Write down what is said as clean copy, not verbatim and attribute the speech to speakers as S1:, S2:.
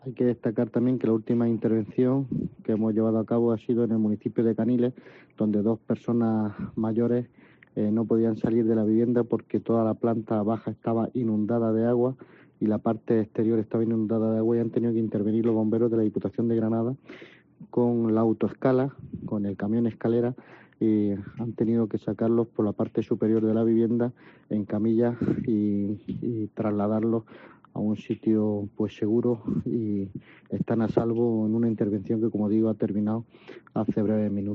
S1: Hay que destacar también que la última intervención que hemos llevado a cabo ha sido en el municipio de Caniles, donde dos personas mayores no podían salir de la vivienda porque toda la planta baja estaba inundada de agua y la parte exterior estaba inundada de agua, y han tenido que intervenir los bomberos de la Diputación de Granada con la autoescala, con el camión escalera, y han tenido que sacarlos por la parte superior de la vivienda en camillas y trasladarlos a un sitio pues seguro, y están a salvo en una intervención que, como digo, ha terminado hace breves minutos.